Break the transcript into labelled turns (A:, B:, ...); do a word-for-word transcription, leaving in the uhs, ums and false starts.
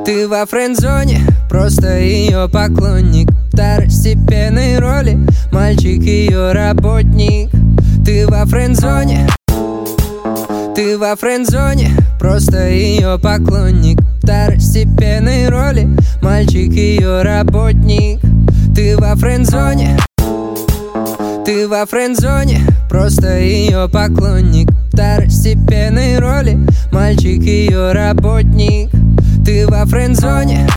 A: Ты во френд-зоне, просто ее поклонник. Второстепенной роли, мальчик ее работник. Ты во френд-зоне, ты во френд-зоне, просто ее поклонник. Второстепенной роли, мальчик ее работник. Ты во френд-зоне, ты во френд-зоне, просто ее поклонник. Второстепенной роли, мальчик ее работник. Ты во френд-зоне,